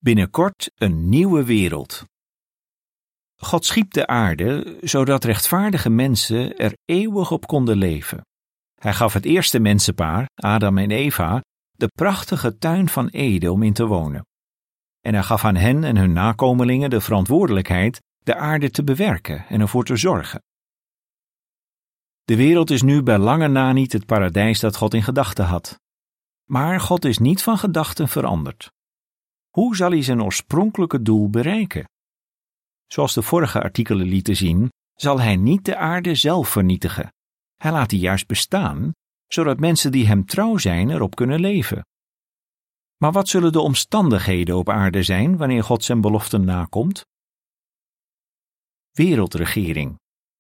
Binnenkort een nieuwe wereld. God schiep de aarde, zodat rechtvaardige mensen er eeuwig op konden leven. Hij gaf het eerste mensenpaar, Adam en Eva, de prachtige tuin van Eden om in te wonen. En hij gaf aan hen en hun nakomelingen de verantwoordelijkheid de aarde te bewerken en ervoor te zorgen. De wereld is nu bij lange na niet het paradijs dat God in gedachten had. Maar God is niet van gedachten veranderd. Hoe zal hij zijn oorspronkelijke doel bereiken? Zoals de vorige artikelen lieten zien, zal hij niet de aarde zelf vernietigen. Hij laat die juist bestaan, zodat mensen die hem trouw zijn erop kunnen leven. Maar wat zullen de omstandigheden op aarde zijn wanneer God zijn beloften nakomt? Wereldregering.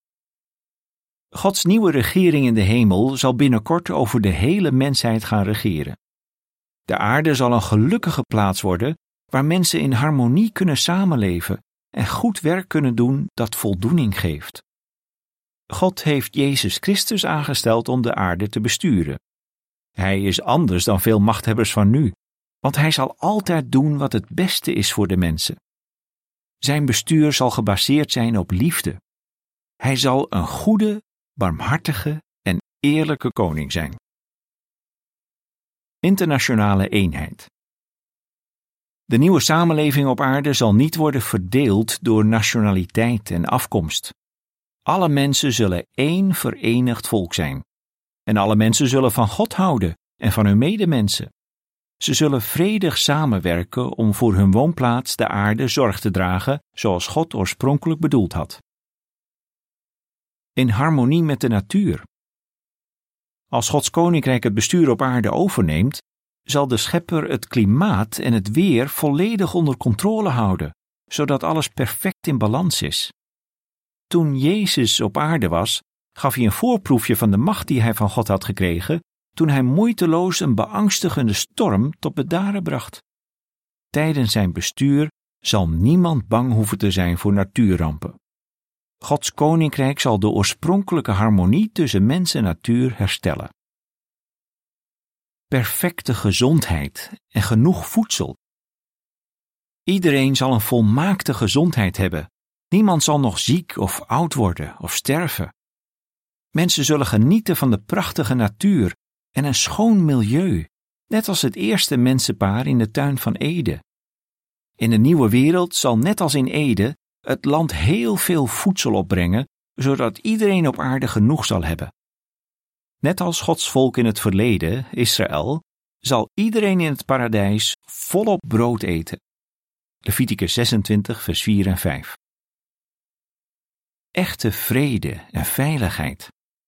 Gods nieuwe regering in de hemel zal binnenkort over de hele mensheid gaan regeren. De aarde zal een gelukkige plaats worden waar mensen in harmonie kunnen samenleven en goed werk kunnen doen dat voldoening geeft. God heeft Jezus Christus aangesteld om de aarde te besturen. Hij is anders dan veel machthebbers van nu, want hij zal altijd doen wat het beste is voor de mensen. Zijn bestuur zal gebaseerd zijn op liefde. Hij zal een goede, barmhartige en eerlijke koning zijn. Internationale eenheid. De nieuwe samenleving op aarde zal niet worden verdeeld door nationaliteit en afkomst. Alle mensen zullen één verenigd volk zijn. En alle mensen zullen van God houden en van hun medemensen. Ze zullen vredig samenwerken om voor hun woonplaats de aarde zorg te dragen, zoals God oorspronkelijk bedoeld had. In harmonie met de natuur. Als Gods koninkrijk het bestuur op aarde overneemt, zal de schepper het klimaat en het weer volledig onder controle houden, zodat alles perfect in balans is. Toen Jezus op aarde was, gaf hij een voorproefje van de macht die hij van God had gekregen, toen hij moeiteloos een beangstigende storm tot bedaren bracht. Tijdens zijn bestuur zal niemand bang hoeven te zijn voor natuurrampen. Gods koninkrijk zal de oorspronkelijke harmonie tussen mens en natuur herstellen. Perfecte gezondheid en genoeg voedsel. Iedereen zal een volmaakte gezondheid hebben. Niemand zal nog ziek of oud worden of sterven. Mensen zullen genieten van de prachtige natuur en een schoon milieu, net als het eerste mensenpaar in de tuin van Eden. In de nieuwe wereld zal net als in Eden het land heel veel voedsel opbrengen, zodat iedereen op aarde genoeg zal hebben. Net als Gods volk in het verleden, Israël, zal iedereen in het paradijs volop brood eten. Leviticus 26, vers 4 en 5. Echte vrede en veiligheid.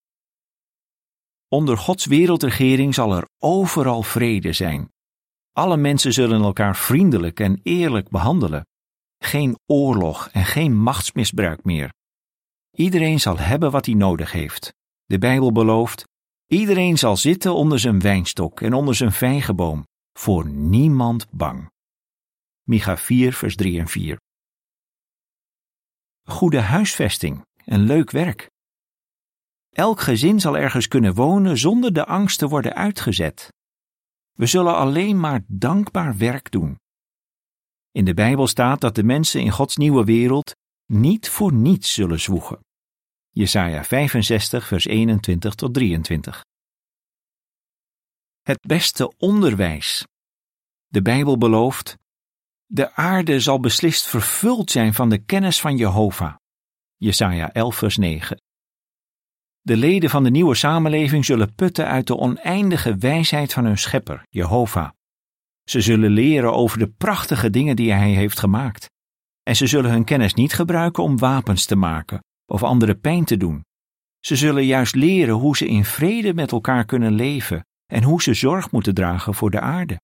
Onder Gods wereldregering zal er overal vrede zijn. Alle mensen zullen elkaar vriendelijk en eerlijk behandelen. Geen oorlog en geen machtsmisbruik meer. Iedereen zal hebben wat hij nodig heeft. De Bijbel belooft: iedereen zal zitten onder zijn wijnstok en onder zijn vijgenboom, voor niemand bang. Micha 4, vers 3 en 4. Goede huisvesting en leuk werk. Elk gezin zal ergens kunnen wonen zonder de angst te worden uitgezet. We zullen alleen maar dankbaar werk doen. In de Bijbel staat dat de mensen in Gods nieuwe wereld niet voor niets zullen zwoegen. Jesaja 65, vers 21 tot 23. Het beste onderwijs. De Bijbel belooft: de aarde zal beslist vervuld zijn van de kennis van Jehovah. Jesaja 11, vers 9. De leden van de nieuwe samenleving zullen putten uit de oneindige wijsheid van hun schepper, Jehovah. Ze zullen leren over de prachtige dingen die hij heeft gemaakt. En ze zullen hun kennis niet gebruiken om wapens te maken of anderen pijn te doen. Ze zullen juist leren hoe ze in vrede met elkaar kunnen leven en hoe ze zorg moeten dragen voor de aarde.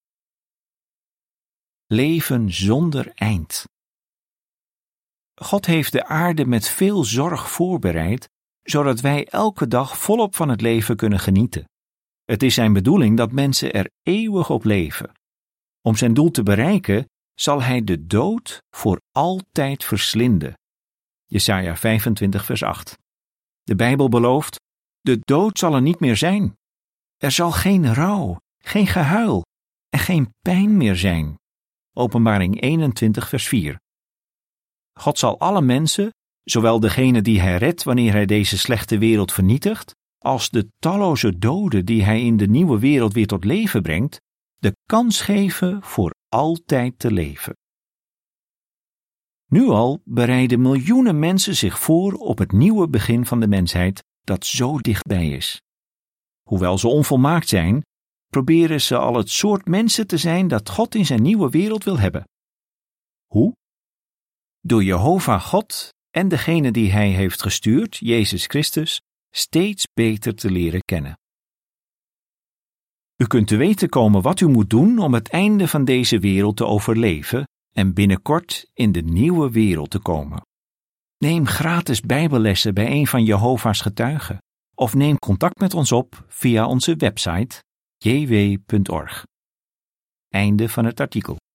Leven zonder eind. God heeft de aarde met veel zorg voorbereid, zodat wij elke dag volop van het leven kunnen genieten. Het is zijn bedoeling dat mensen er eeuwig op leven. Om zijn doel te bereiken, zal hij de dood voor altijd verslinden. Jesaja 25, vers 8. De Bijbel belooft: de dood zal er niet meer zijn. Er zal geen rouw, geen gehuil en geen pijn meer zijn. Openbaring 21 vers 4. God zal alle mensen, zowel degene die hij redt wanneer hij deze slechte wereld vernietigt, als de talloze doden die hij in de nieuwe wereld weer tot leven brengt, de kans geven voor altijd te leven. Nu al bereiden miljoenen mensen zich voor op het nieuwe begin van de mensheid dat zo dichtbij is. Hoewel ze onvolmaakt zijn, proberen ze al het soort mensen te zijn dat God in zijn nieuwe wereld wil hebben. Hoe? Door Jehovah God en degene die hij heeft gestuurd, Jezus Christus, steeds beter te leren kennen. U kunt te weten komen wat u moet doen om het einde van deze wereld te overleven en binnenkort in de nieuwe wereld te komen. Neem gratis bijbellessen bij een van Jehovah's getuigen of neem contact met ons op via onze website jw.org. Einde van het artikel.